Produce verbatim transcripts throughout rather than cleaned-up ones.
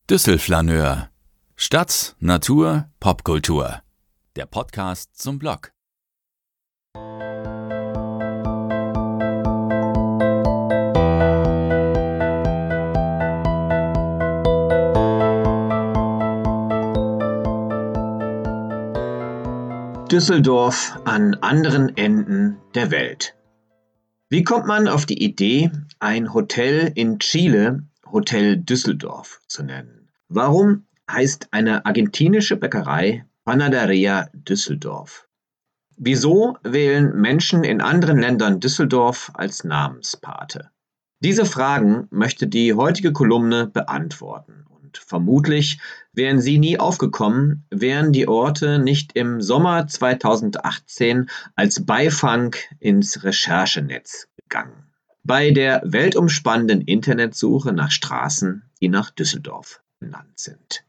Düsselflaneur. Stadt, Natur, Popkultur. Der Podcast zum Blog. Düsseldorf an anderen Enden der Welt. Wie kommt man auf die Idee, ein Hotel in Chile Hotel Düsseldorf zu nennen? Warum heißt eine argentinische Bäckerei Panadería Düsseldorf? Wieso wählen Menschen in anderen Ländern Düsseldorf als Namenspate? Diese Fragen möchte die heutige Kolumne beantworten. Und vermutlich wären sie nie aufgekommen, wären die Orte nicht im Sommer zweitausendachtzehn als Beifang ins Recherchenetz gegangen. Bei der weltumspannenden Internetsuche nach Straßen, die nach Düsseldorf benannt sind.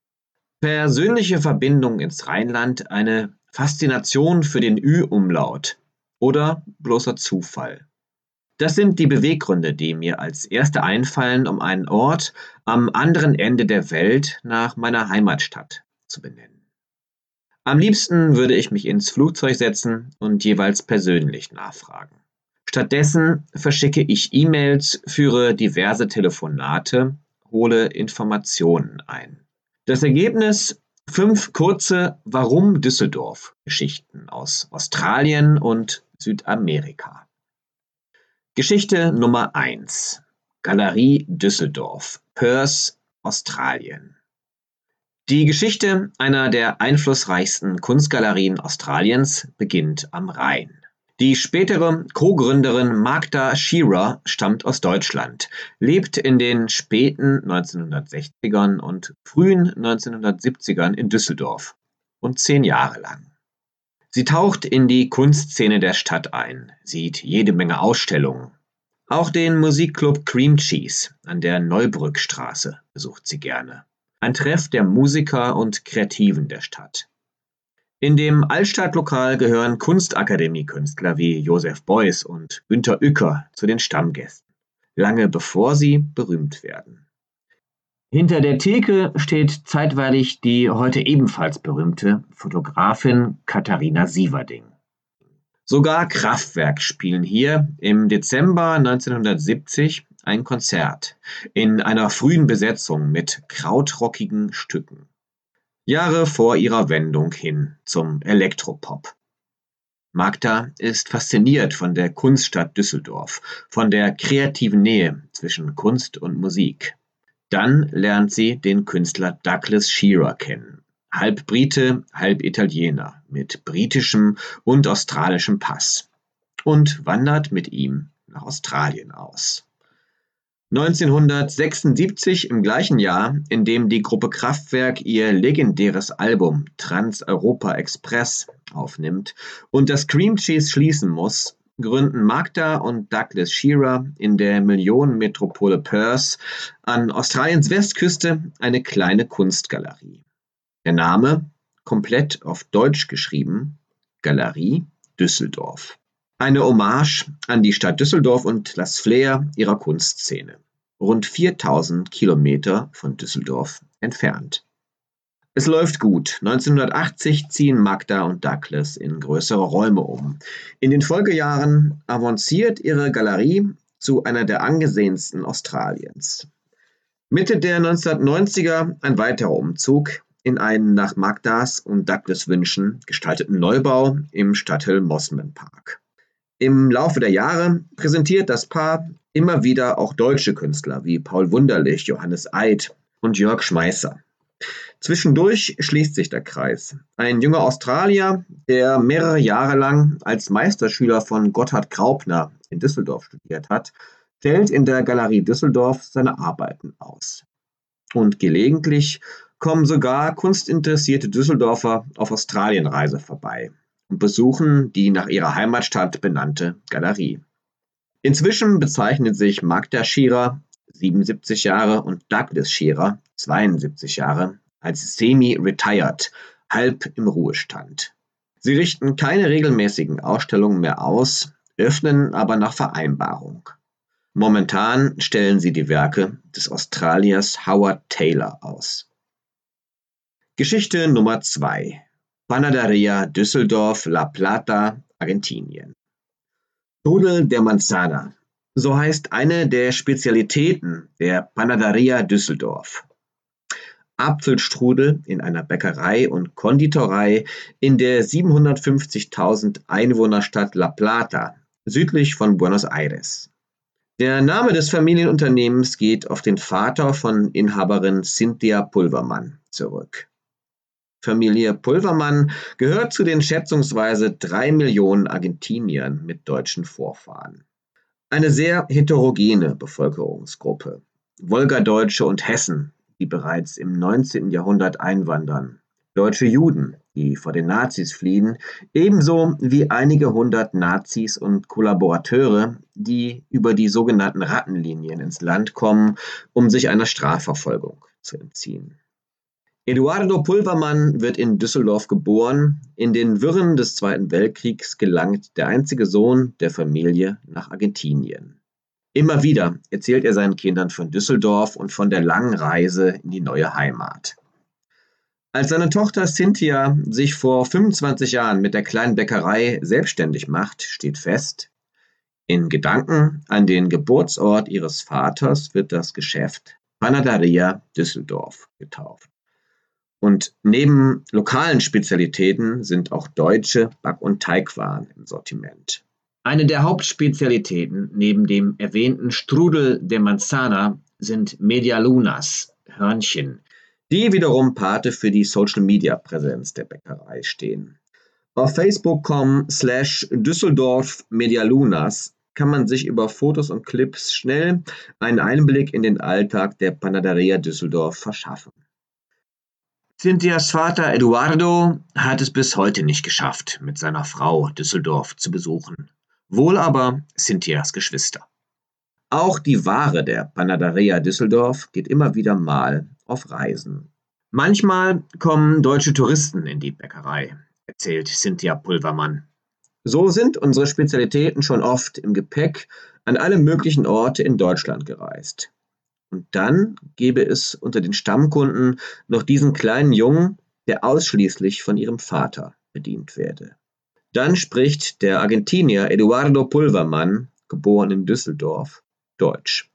Persönliche Verbindung ins Rheinland, eine Faszination für den Ü-Umlaut oder bloßer Zufall. Das sind die Beweggründe, die mir als erste einfallen, um einen Ort am anderen Ende der Welt nach meiner Heimatstadt zu benennen. Am liebsten würde ich mich ins Flugzeug setzen und jeweils persönlich nachfragen. Stattdessen verschicke ich E-Mails, führe diverse Telefonate, hole Informationen ein. Das Ergebnis: fünf kurze Warum Düsseldorf-Geschichten aus Australien und Südamerika. Geschichte Nummer eins. Galerie Düsseldorf, Perth, Australien. Die Geschichte einer der einflussreichsten Kunstgalerien Australiens beginnt am Rhein. Die spätere Co-Gründerin Magda Shearer stammt aus Deutschland, lebt in den späten neunzehnhundertsechzigern und frühen neunzehnhundertsiebzigern in Düsseldorf und zehn Jahre lang. Sie taucht in die Kunstszene der Stadt ein, sieht jede Menge Ausstellungen. Auch den Musikclub Cream Cheese an der Neubrückstraße besucht sie gerne. Ein Treff der Musiker und Kreativen der Stadt. In dem Altstadtlokal gehören Kunstakademie-Künstler wie Joseph Beuys und Günter Uecker zu den Stammgästen, lange bevor sie berühmt werden. Hinter der Theke steht zeitweilig die heute ebenfalls berühmte Fotografin Katharina Sieverding. Sogar Kraftwerk spielen hier im Dezember neunzehnhundertsiebzig ein Konzert in einer frühen Besetzung mit krautrockigen Stücken. Jahre vor ihrer Wendung hin zum Elektropop. Magda ist fasziniert von der Kunststadt Düsseldorf, von der kreativen Nähe zwischen Kunst und Musik. Dann lernt sie den Künstler Douglas Shearer kennen, halb Brite, halb Italiener, mit britischem und australischem Pass, und wandert mit ihm nach Australien aus. neunzehnhundertsechsundsiebzig, im gleichen Jahr, in dem die Gruppe Kraftwerk ihr legendäres Album Trans-Europa Express aufnimmt und das Cream Cheese schließen muss, gründen Magda und Douglas Shearer in der Millionenmetropole Perth an Australiens Westküste eine kleine Kunstgalerie. Der Name, komplett auf Deutsch geschrieben, Galerie Düsseldorf. Eine Hommage an die Stadt Düsseldorf und das Flair ihrer Kunstszene, rund viertausend Kilometer von Düsseldorf entfernt. Es läuft gut. neunzehnhundertachtzig ziehen Magda und Douglas in größere Räume um. In den Folgejahren avanciert ihre Galerie zu einer der angesehensten Australiens. Mitte der neunzehnhundertneunziger ein weiterer Umzug in einen nach Magdas und Douglas Wünschen gestalteten Neubau im Stadtteil Mosman Park. Im Laufe der Jahre präsentiert das Paar immer wieder auch deutsche Künstler wie Paul Wunderlich, Johannes Eid und Jörg Schmeisser. Zwischendurch schließt sich der Kreis. Ein junger Australier, der mehrere Jahre lang als Meisterschüler von Gotthard Graupner in Düsseldorf studiert hat, stellt in der Galerie Düsseldorf seine Arbeiten aus. Und gelegentlich kommen sogar kunstinteressierte Düsseldorfer auf Australienreise vorbei und besuchen die nach ihrer Heimatstadt benannte Galerie. Inzwischen bezeichnet sich Magda Shearer, siebenundsiebzig Jahre, und Douglas Shearer, zweiundsiebzig Jahre, als semi-retired, halb im Ruhestand. Sie richten keine regelmäßigen Ausstellungen mehr aus, öffnen aber nach Vereinbarung. Momentan stellen sie die Werke des Australiers Howard Taylor aus. Geschichte Nummer zwei. Panadería Düsseldorf La Plata, Argentinien. Strudel der Manzana. So heißt eine der Spezialitäten der Panadería Düsseldorf. Apfelstrudel in einer Bäckerei und Konditorei in der siebenhundertfünfzigtausend Einwohnerstadt La Plata, südlich von Buenos Aires. Der Name des Familienunternehmens geht auf den Vater von Inhaberin Cynthia Pulvermann zurück. Familie Pulvermann gehört zu den schätzungsweise drei Millionen Argentiniern mit deutschen Vorfahren. Eine sehr heterogene Bevölkerungsgruppe. Wolgadeutsche und Hessen, die bereits im neunzehnten Jahrhundert einwandern, deutsche Juden, die vor den Nazis fliehen, ebenso wie einige hundert Nazis und Kollaborateure, die über die sogenannten Rattenlinien ins Land kommen, um sich einer Strafverfolgung zu entziehen. Eduardo Pulvermann wird in Düsseldorf geboren. In den Wirren des Zweiten Weltkriegs gelangt der einzige Sohn der Familie nach Argentinien. Immer wieder erzählt er seinen Kindern von Düsseldorf und von der langen Reise in die neue Heimat. Als seine Tochter Cynthia sich vor fünfundzwanzig Jahren mit der kleinen Bäckerei selbstständig macht, steht fest: In Gedanken an den Geburtsort ihres Vaters wird das Geschäft Panadería Düsseldorf getauft. Und neben lokalen Spezialitäten sind auch deutsche Back- und Teigwaren im Sortiment. Eine der Hauptspezialitäten neben dem erwähnten Strudel de Manzana sind Medialunas, Hörnchen, die wiederum Pate für die Social-Media-Präsenz der Bäckerei stehen. Auf facebook.com slash Düsseldorf Medialunas kann man sich über Fotos und Clips schnell einen Einblick in den Alltag der Panadería Düsseldorf verschaffen. Cynthias Vater Eduardo hat es bis heute nicht geschafft, mit seiner Frau Düsseldorf zu besuchen. Wohl aber Cynthias Geschwister. Auch die Ware der Panadería Düsseldorf geht immer wieder mal auf Reisen. Manchmal kommen deutsche Touristen in die Bäckerei, erzählt Cynthia Pulvermann. So sind unsere Spezialitäten schon oft im Gepäck an alle möglichen Orte in Deutschland gereist. Und dann gäbe es unter den Stammkunden noch diesen kleinen Jungen, der ausschließlich von ihrem Vater bedient werde. Dann spricht der Argentinier Eduardo Pulvermann, geboren in Düsseldorf, Deutsch.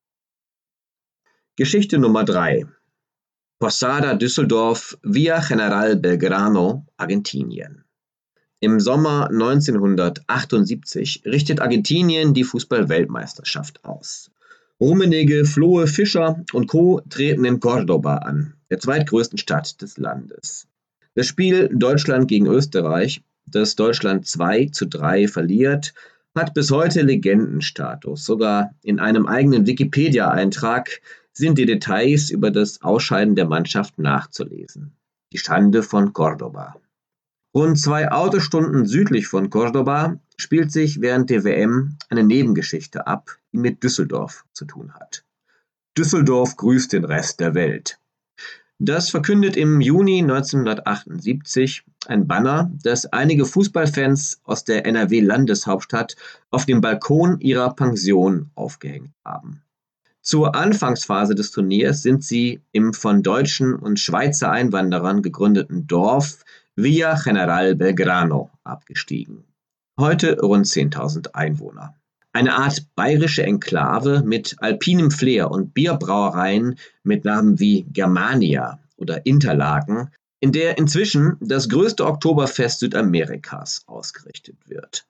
Geschichte Nummer drei. Posada Düsseldorf, Via General Belgrano, Argentinien. Im Sommer neunzehnhundertachtundsiebzig richtet Argentinien die Fußball-Weltmeisterschaft aus. Rummenigge, Flohe, Fischer und Co. treten in Córdoba an, der zweitgrößten Stadt des Landes. Das Spiel Deutschland gegen Österreich, das Deutschland zwei zu drei verliert, hat bis heute Legendenstatus. Sogar in einem eigenen Wikipedia-Eintrag sind die Details über das Ausscheiden der Mannschaft nachzulesen. Die Schande von Córdoba. Rund zwei Autostunden südlich von Córdoba spielt sich während der W M eine Nebengeschichte ab, die mit Düsseldorf zu tun hat. Düsseldorf grüßt den Rest der Welt. Das verkündet im Juni neunzehnhundertachtundsiebzig ein Banner, das einige Fußballfans aus der N R W-Landeshauptstadt auf dem Balkon ihrer Pension aufgehängt haben. Zur Anfangsphase des Turniers sind sie im von deutschen und Schweizer Einwanderern gegründeten Dorf Via General Belgrano abgestiegen. Heute rund zehntausend Einwohner. Eine Art bayerische Enklave mit alpinem Flair und Bierbrauereien mit Namen wie Germania oder Interlaken, in der inzwischen das größte Oktoberfest Südamerikas ausgerichtet wird.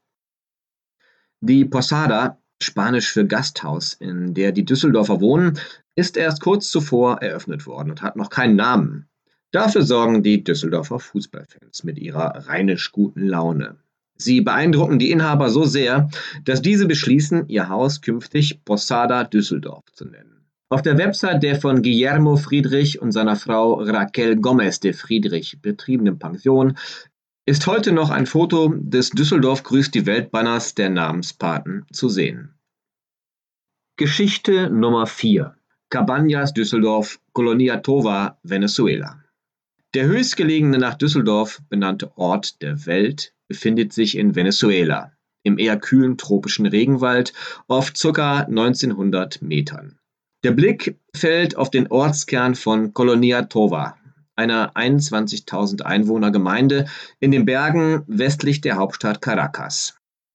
Die Posada, Spanisch für Gasthaus, in der die Düsseldorfer wohnen, ist erst kurz zuvor eröffnet worden und hat noch keinen Namen. Dafür sorgen die Düsseldorfer Fußballfans mit ihrer rheinisch guten Laune. Sie beeindrucken die Inhaber so sehr, dass diese beschließen, ihr Haus künftig Posada Düsseldorf zu nennen. Auf der Website der von Guillermo Friedrich und seiner Frau Raquel Gomez de Friedrich betriebenen Pension ist heute noch ein Foto des Düsseldorf grüßt die Welt-Banners der Namenspaten zu sehen. Geschichte Nummer vier. Cabañas Düsseldorf, Colonia Tovar, Venezuela. Der höchstgelegene nach Düsseldorf benannte Ort der Welt befindet sich in Venezuela, im eher kühlen tropischen Regenwald auf ca. neunzehnhundert Metern. Der Blick fällt auf den Ortskern von Colonia Tovar, einer einundzwanzigtausend Einwohner Gemeinde in den Bergen westlich der Hauptstadt Caracas.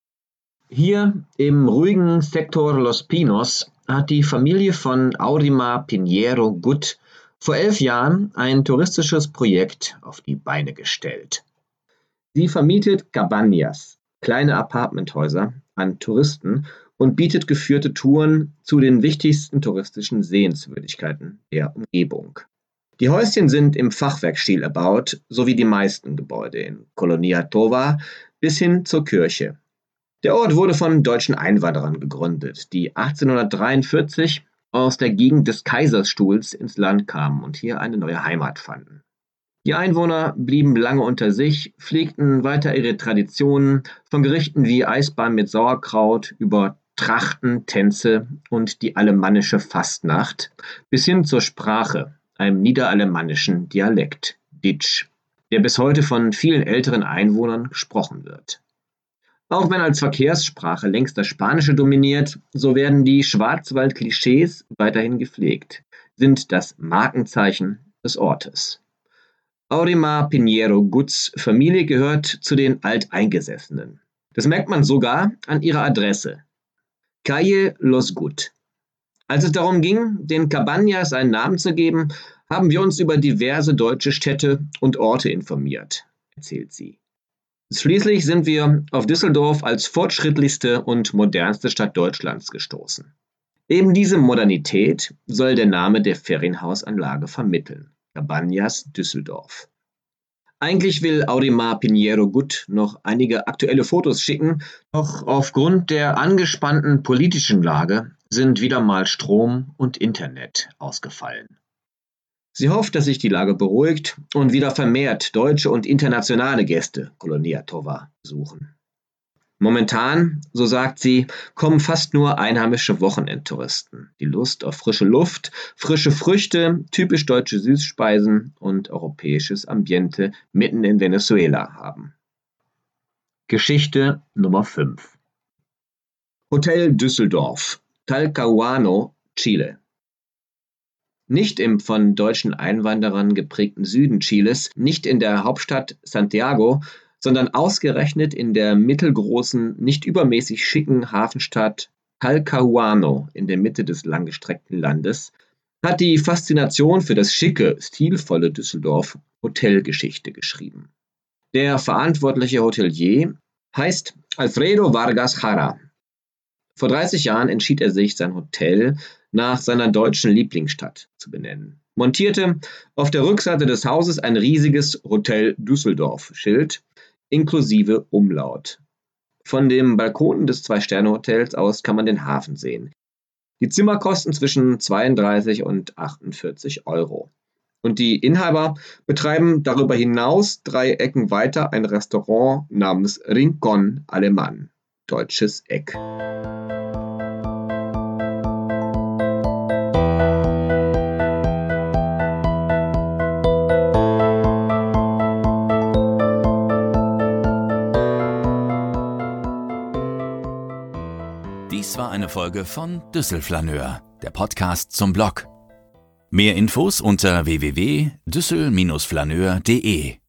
Hier im ruhigen Sector Los Pinos hat die Familie von Aurimar Pinheiro Gut vor elf Jahren ein touristisches Projekt auf die Beine gestellt. Sie vermietet Cabañas, kleine Apartmenthäuser, an Touristen und bietet geführte Touren zu den wichtigsten touristischen Sehenswürdigkeiten der Umgebung. Die Häuschen sind im Fachwerkstil erbaut, so wie die meisten Gebäude in Colonia Tovar bis hin zur Kirche. Der Ort wurde von deutschen Einwanderern gegründet, die achtzehnhundertdreiundvierzig aus der Gegend des Kaiserstuhls ins Land kamen und hier eine neue Heimat fanden. Die Einwohner blieben lange unter sich, pflegten weiter ihre Traditionen, von Gerichten wie Eisbein mit Sauerkraut über Trachten, Tänze und die alemannische Fastnacht bis hin zur Sprache, einem niederalemannischen Dialekt, Ditsch, der bis heute von vielen älteren Einwohnern gesprochen wird. Auch wenn als Verkehrssprache längst das Spanische dominiert, so werden die Schwarzwald-Klischees weiterhin gepflegt, sind das Markenzeichen des Ortes. Aurimar Pinheiro Guts Familie gehört zu den Alteingesessenen. Das merkt man sogar an ihrer Adresse. Calle Los Gut. Als es darum ging, den Cabañas einen Namen zu geben, haben wir uns über diverse deutsche Städte und Orte informiert, erzählt sie. Schließlich sind wir auf Düsseldorf als fortschrittlichste und modernste Stadt Deutschlands gestoßen. Eben diese Modernität soll der Name der Ferienhausanlage vermitteln. Cabañas Düsseldorf. Eigentlich will Aurimar Pinheiro Gut noch einige aktuelle Fotos schicken, doch aufgrund der angespannten politischen Lage sind wieder mal Strom und Internet ausgefallen. Sie hofft, dass sich die Lage beruhigt und wieder vermehrt deutsche und internationale Gäste Colonia Tovar besuchen. Momentan, so sagt sie, kommen fast nur einheimische Wochenendtouristen, die Lust auf frische Luft, frische Früchte, typisch deutsche Süßspeisen und europäisches Ambiente mitten in Venezuela haben. Geschichte Nummer fünf. Hotel Düsseldorf, Talcahuano, Chile. Nicht im von deutschen Einwanderern geprägten Süden Chiles, nicht in der Hauptstadt Santiago, sondern ausgerechnet in der mittelgroßen, nicht übermäßig schicken Hafenstadt Talcahuano in der Mitte des langgestreckten Landes, hat die Faszination für das schicke, stilvolle Düsseldorf Hotelgeschichte geschrieben. Der verantwortliche Hotelier heißt Alfredo Vargas Jara. Vor dreißig Jahren entschied er sich, sein Hotel nach seiner deutschen Lieblingsstadt zu benennen. Montierte auf der Rückseite des Hauses ein riesiges Hotel Düsseldorf-Schild inklusive Umlaut. Von dem Balkon des Zwei-Sterne-Hotels aus kann man den Hafen sehen. Die Zimmer kosten zwischen zweiunddreißig und achtundvierzig Euro. Und die Inhaber betreiben darüber hinaus drei Ecken weiter ein Restaurant namens Rincón Alemán, deutsches Eck. Dies war eine Folge von Düsselflaneur, der Podcast zum Blog. Mehr Infos unter w w w punkt düssel Bindestrich flaneur punkt de.